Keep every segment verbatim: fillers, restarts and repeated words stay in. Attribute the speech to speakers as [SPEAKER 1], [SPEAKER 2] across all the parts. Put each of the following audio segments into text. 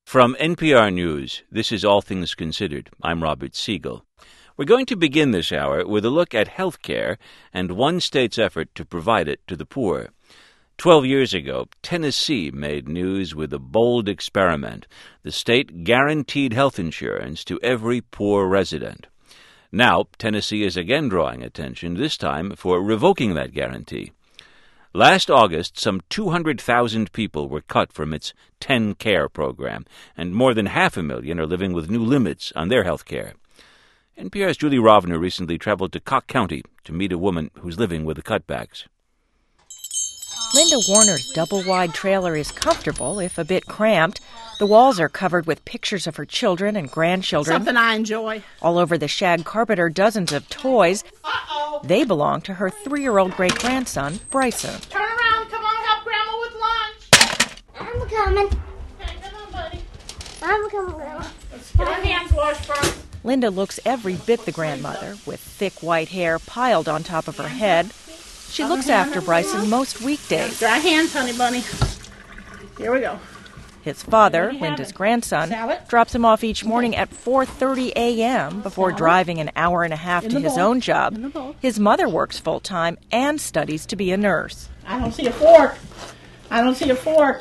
[SPEAKER 1] From N P R News, this is All Things Considered. I'm Robert Siegel. We're going to begin this hour with a look at health care and one state's effort to provide it to the poor. Twelve years ago, Tennessee made news with a bold experiment. The state guaranteed health insurance to every poor resident. Now, Tennessee is again drawing attention, this time for revoking that guarantee. Last August, some two hundred thousand people were cut from its TennCare program, and more than half a million are living with new limits on their health care. N P R's Julie Rovner recently traveled to Cock County to meet a woman who's living with the cutbacks.
[SPEAKER 2] Linda Warner's double-wide trailer is comfortable, if a bit cramped. The walls are covered with pictures of her children and grandchildren.
[SPEAKER 3] Something I enjoy.
[SPEAKER 2] All over the shag carpet are dozens of toys.
[SPEAKER 3] Uh-oh.
[SPEAKER 2] They belong to her three-year-old great-grandson, Bryson.
[SPEAKER 3] Turn around. Come on, help Grandma with lunch.
[SPEAKER 4] I'm coming.
[SPEAKER 3] Okay, come on, buddy.
[SPEAKER 4] I'm coming, Grandma.
[SPEAKER 3] Let's get our hands washed first.
[SPEAKER 2] Linda looks every bit the grandmother, with thick white hair piled on top of her head. She looks after Bryson most weekdays.
[SPEAKER 3] Dry hands, honey bunny. Here we go.
[SPEAKER 2] His father, Linda's grandson,
[SPEAKER 3] Salad.
[SPEAKER 2] drops him off each morning at four thirty a.m. before
[SPEAKER 3] Salad.
[SPEAKER 2] driving an hour and a half
[SPEAKER 3] In
[SPEAKER 2] to
[SPEAKER 3] the
[SPEAKER 2] his
[SPEAKER 3] bowl.
[SPEAKER 2] own
[SPEAKER 3] In the
[SPEAKER 2] job.
[SPEAKER 3] bowl.
[SPEAKER 2] His mother works full-time and studies to be a nurse.
[SPEAKER 3] I don't see a fork. I don't see a fork.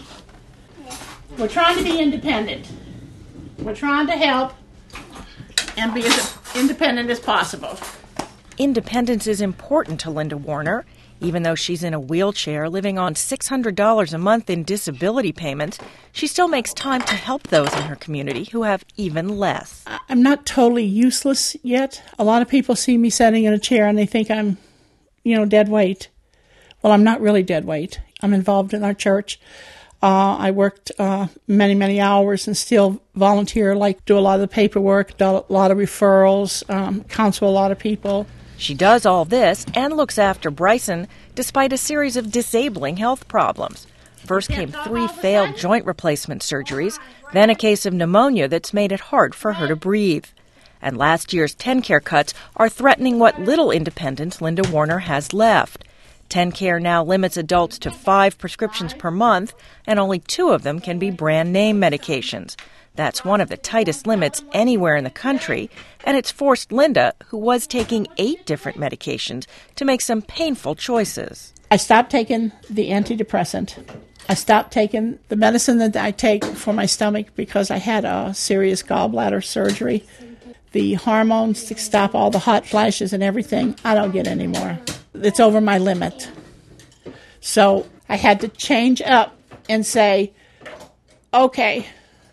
[SPEAKER 3] We're trying to be independent. We're trying to help and be as independent as possible.
[SPEAKER 2] Independence is important to Linda Warner. Even though she's in a wheelchair living on six hundred dollars a month in disability payments, she still makes time to help those in her community who have even less.
[SPEAKER 3] I'm not totally useless yet. A lot of people see me sitting in a chair and they think I'm, you know, dead weight. Well, I'm not really dead weight. I'm involved in our church. Uh, I worked uh, many, many hours and still volunteer, like do a lot of the paperwork, do a lot of referrals, um, counsel a lot of people.
[SPEAKER 2] She does all this and looks after Bryson despite a series of disabling health problems. First came three failed joint replacement surgeries, then a case of pneumonia that's made it hard for her to breathe. And last year's TennCare cuts are threatening what little independence Linda Warner has left. TennCare now limits adults to five prescriptions per month, and only two of them can be brand-name medications. That's one of the tightest limits anywhere in the country, and it's forced Linda, who was taking eight different medications, to make some painful choices.
[SPEAKER 3] I stopped taking the antidepressant. I stopped taking the medicine that I take for my stomach because I had a serious gallbladder surgery. The hormones to stop all the hot flashes and everything, I don't get anymore. It's over my limit. So I had to change up and say, okay,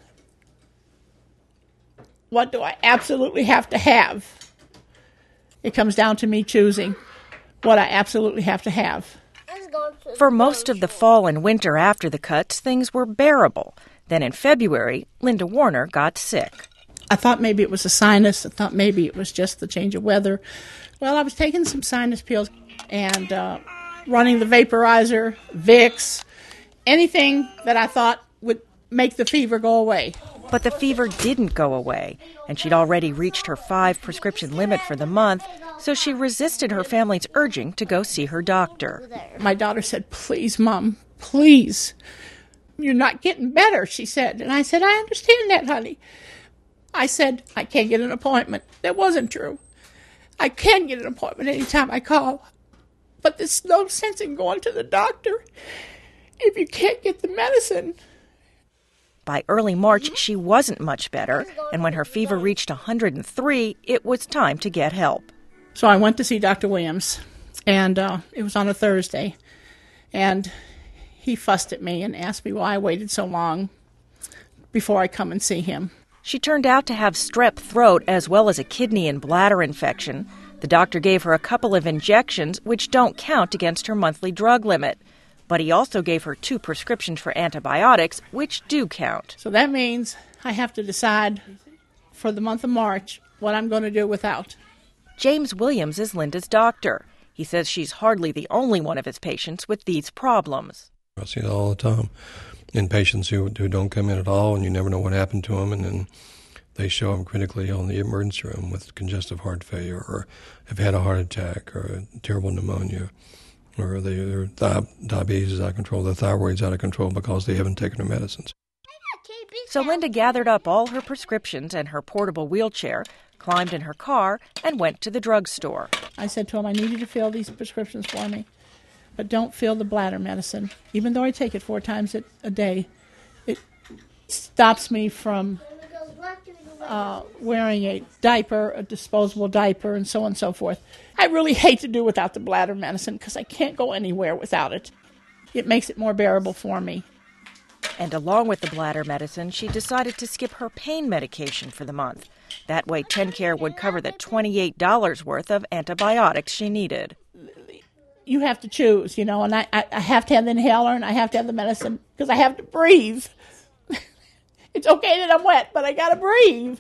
[SPEAKER 3] what do I absolutely have to have? It comes down to me choosing what I absolutely have to have.
[SPEAKER 2] For most of the fall and winter after the cuts, things were bearable. Then in February, Linda Warner got sick.
[SPEAKER 3] I thought maybe it was a sinus. I thought maybe it was just the change of weather. Well, I was taking some sinus pills and uh, running the vaporizer, Vicks, anything that I thought would make the fever go away.
[SPEAKER 2] But the fever didn't go away, and she'd already reached her five prescription limit for the month, so she resisted her family's urging to go see her doctor.
[SPEAKER 3] My daughter said, please, Mom, please. You're not getting better, she said. And I said, I understand that, honey. I said, I can't get an appointment. That wasn't true. I can get an appointment anytime I call. But there's no sense in going to the doctor if you can't get the medicine.
[SPEAKER 2] By early March, she wasn't much better, and when her fever reached one hundred three, it was time to get help.
[SPEAKER 3] So I went to see Doctor Williams, and uh, it was on a Thursday, and he fussed at me and asked me why I waited so long before I come and see him.
[SPEAKER 2] She turned out to have strep throat as well as a kidney and bladder infection. The doctor gave her a couple of injections, which don't count against her monthly drug limit. But he also gave her two prescriptions for antibiotics, which do count.
[SPEAKER 3] So that means I have to decide for the month of March what I'm going to do without.
[SPEAKER 2] James Williams is Linda's doctor. He says she's hardly the only one of his patients with these problems.
[SPEAKER 5] I see it all the time in patients who, who don't come in at all, and you never know what happened to them, and then they show up critically on the emergency room with congestive heart failure or have had a heart attack or a terrible pneumonia. Or they, their di- diabetes is out of control, their thyroid's out of control because they haven't taken their medicines.
[SPEAKER 2] So Linda gathered up all her prescriptions and her portable wheelchair, climbed in her car, and went to the drugstore.
[SPEAKER 3] I said to him, I need you to fill these prescriptions for me, but don't fill the bladder medicine. Even though I take it four times a, a day, it stops me from uh, wearing a diaper, a disposable diaper, and so on and so forth. I really hate to do without the bladder medicine because I can't go anywhere without it. It makes it more bearable for me.
[SPEAKER 2] And along with the bladder medicine, she decided to skip her pain medication for the month. That way, TennCare would cover the twenty-eight dollars worth of antibiotics she needed.
[SPEAKER 3] You have to choose, you know, and I, I have to have the inhaler and I have to have the medicine because I have to breathe. It's okay that I'm wet, but I got to breathe.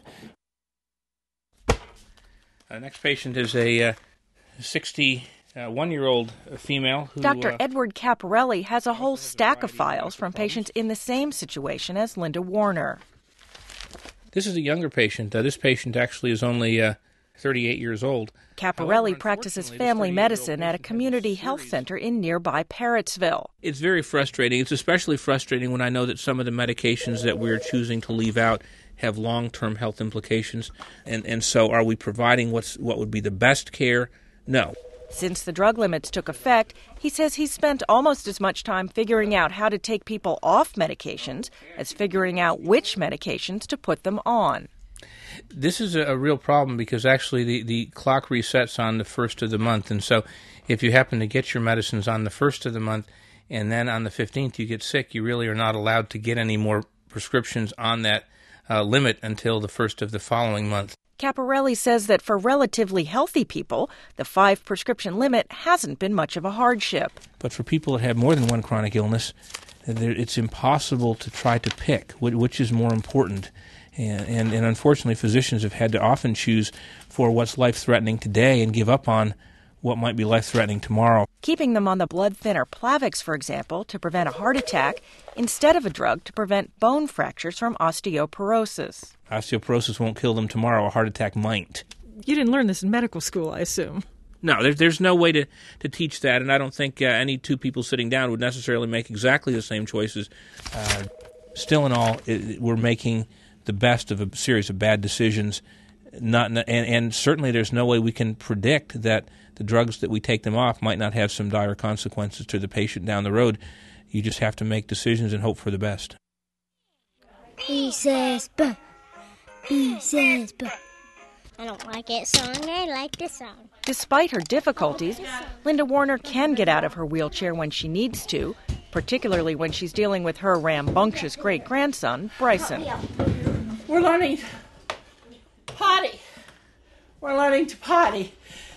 [SPEAKER 6] Uh, next patient is a uh, sixty-one-year-old female who...
[SPEAKER 2] Doctor
[SPEAKER 6] Uh,
[SPEAKER 2] Edward Caparelli has a whole stack of files from patients in the same situation as Linda Warner.
[SPEAKER 6] This is a younger patient. Uh, this patient actually is only uh, thirty-eight years old.
[SPEAKER 2] Caparelli practices family medicine at a community health center in nearby Parrotsville.
[SPEAKER 6] It's very frustrating. It's especially frustrating when I know that some of the medications that we're choosing to leave out have long-term health implications. And, and so are we providing what's what would be the best care? No.
[SPEAKER 2] Since the drug limits took effect, he says he's spent almost as much time figuring out how to take people off medications as figuring out which medications to put them on.
[SPEAKER 6] This is a, a real problem because actually the, the clock resets on the first of the month. And so if you happen to get your medicines on the first of the month and then on the fifteenth you get sick, you really are not allowed to get any more prescriptions on that uh, limit until the first of the following month.
[SPEAKER 2] Caparelli says that for relatively healthy people, the five prescription limit hasn't been much of a hardship.
[SPEAKER 6] But for people that have more than one chronic illness, it's impossible to try to pick which is more important. And, and, and unfortunately, physicians have had to often choose for what's life-threatening today and give up on what might be life-threatening tomorrow.
[SPEAKER 2] Keeping them on the blood thinner Plavix, for example, to prevent a heart attack, instead of a drug to prevent bone fractures from osteoporosis.
[SPEAKER 6] Osteoporosis won't kill them tomorrow. A heart attack might.
[SPEAKER 7] You didn't learn this in medical school, I assume.
[SPEAKER 6] No, there, there's no way to, to teach that, and I don't think uh, any two people sitting down would necessarily make exactly the same choices. Uh, still in all, it, we're making the best of a series of bad decisions, not and, and certainly there's no way we can predict that the drugs that we take them off might not have some dire consequences to the patient down the road. You just have to make decisions and hope for the best.
[SPEAKER 4] He says, "Buh." He says, "Buh." I don't like that song. I like this song.
[SPEAKER 2] Despite her difficulties, Linda Warner can get out of her wheelchair when she needs to, particularly when she's dealing with her rambunctious great-grandson, Bryson.
[SPEAKER 3] We're learning potty. We're learning to potty.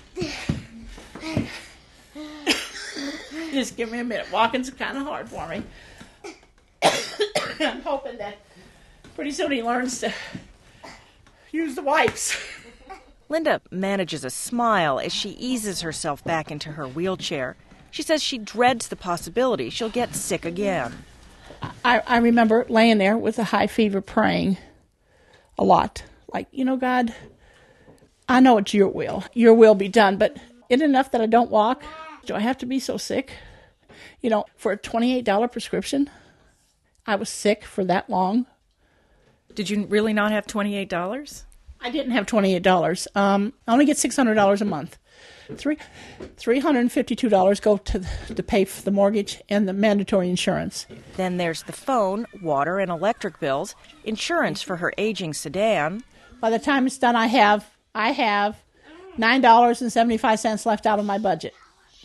[SPEAKER 3] Just give me a minute. Walking's kind of hard for me. I'm hoping that pretty soon he learns to use the wipes.
[SPEAKER 2] Linda manages a smile as she eases herself back into her wheelchair. She says she dreads the possibility she'll get sick again.
[SPEAKER 3] I, I remember laying there with a high fever praying a lot. Like, you know, God, I know it's your will. Your will be done, but isn't it enough that I don't walk? Do I have to be so sick? You know, for a twenty-eight dollars prescription, I was sick for that long.
[SPEAKER 7] Did you really not have twenty-eight dollars?
[SPEAKER 3] I didn't have twenty-eight dollars. Um, I only get six hundred dollars a month. Three, three hundred fifty-two dollars go to, to pay for the mortgage and the mandatory insurance.
[SPEAKER 2] Then there's the phone, water, and electric bills, insurance for her aging sedan.
[SPEAKER 3] By the time it's done, I have I have nine dollars and seventy-five cents left out of my budget.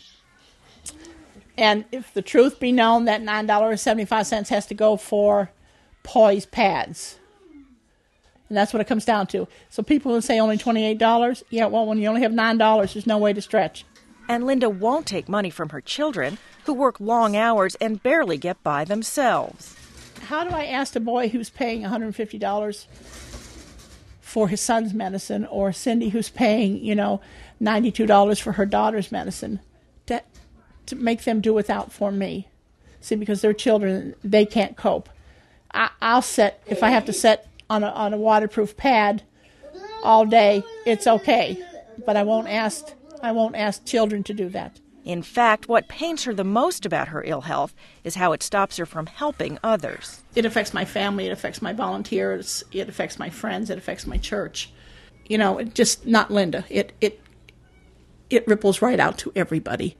[SPEAKER 3] And if the truth be known, that nine dollars and seventy-five cents has to go for poise pads. And that's what it comes down to. So people will say only twenty-eight dollars. Yeah, well, when you only have nine dollars, there's no way to stretch.
[SPEAKER 2] And Linda won't take money from her children, who work long hours and barely get by themselves.
[SPEAKER 3] How do I ask a boy who's paying one hundred fifty dollars for his son's medicine, or Cindy who's paying, you know, ninety-two dollars for her daughter's medicine, to, to make them do without for me? See, because they're children, they can't cope. I, I'll set, if I have to set on a, on a waterproof pad all day, it's okay. But I won't ask I won't ask children to do that.
[SPEAKER 2] In fact, what pains her the most about her ill health is how it stops her from helping others.
[SPEAKER 3] It affects my family, it affects my volunteers, it affects my friends, it affects my church. You know, it just not Linda. It it it ripples right out to everybody.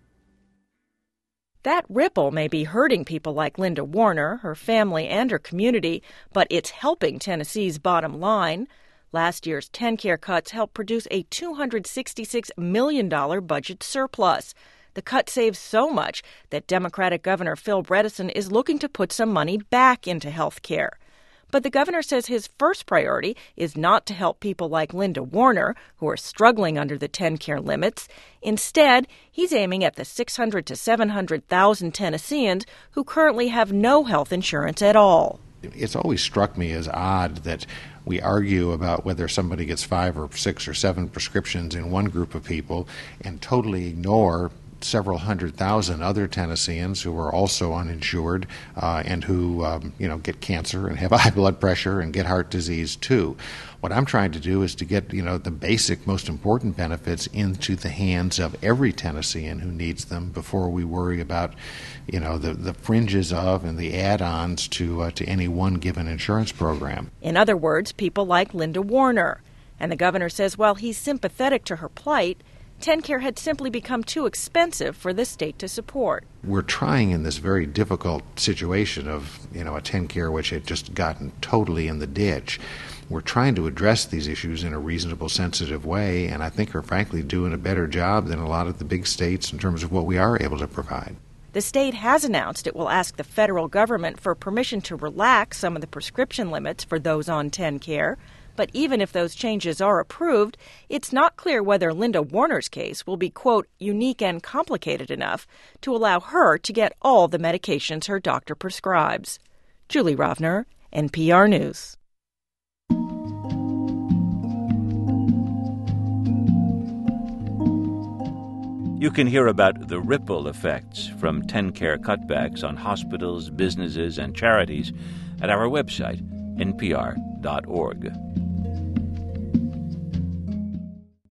[SPEAKER 2] That ripple may be hurting people like Linda Warner, her family, and her community, but it's helping Tennessee's bottom line. Last year's TennCare cuts helped produce a two hundred sixty-six million dollars budget surplus. The cut saves so much that Democratic Governor Phil Bredesen is looking to put some money back into health care. But the governor says his first priority is not to help people like Linda Warner, who are struggling under the TennCare limits. Instead, he's aiming at the six hundred to seven hundred thousand Tennesseans who currently have no health insurance at all.
[SPEAKER 8] It's always struck me as odd that we argue about whether somebody gets five or six or seven prescriptions in one group of people and totally ignore several hundred thousand other Tennesseans who are also uninsured uh, and who um, you know get cancer and have high blood pressure and get heart disease too. What I'm trying to do is to get you know the basic, most important benefits into the hands of every Tennessean who needs them before we worry about you know the, the fringes of and the add-ons to uh, to any one given insurance program.
[SPEAKER 2] In other words, people like Linda Warner. And the governor says while he's sympathetic to her plight, TennCare had simply become too expensive for the state to support.
[SPEAKER 8] We're trying in this very difficult situation of, you know, a TennCare which had just gotten totally in the ditch. We're trying to address these issues in a reasonable, sensitive way, and I think are frankly doing a better job than a lot of the big states in terms of what we are able to provide.
[SPEAKER 2] The state has announced it will ask the federal government for permission to relax some of the prescription limits for those on TennCare. But even if those changes are approved, it's not clear whether Linda Warner's case will be, quote, unique and complicated enough to allow her to get all the medications her doctor prescribes. Julie Rovner, N P R News.
[SPEAKER 1] You can hear about the ripple effects from TennCare cutbacks on hospitals, businesses, and charities at our website, N P R dot org.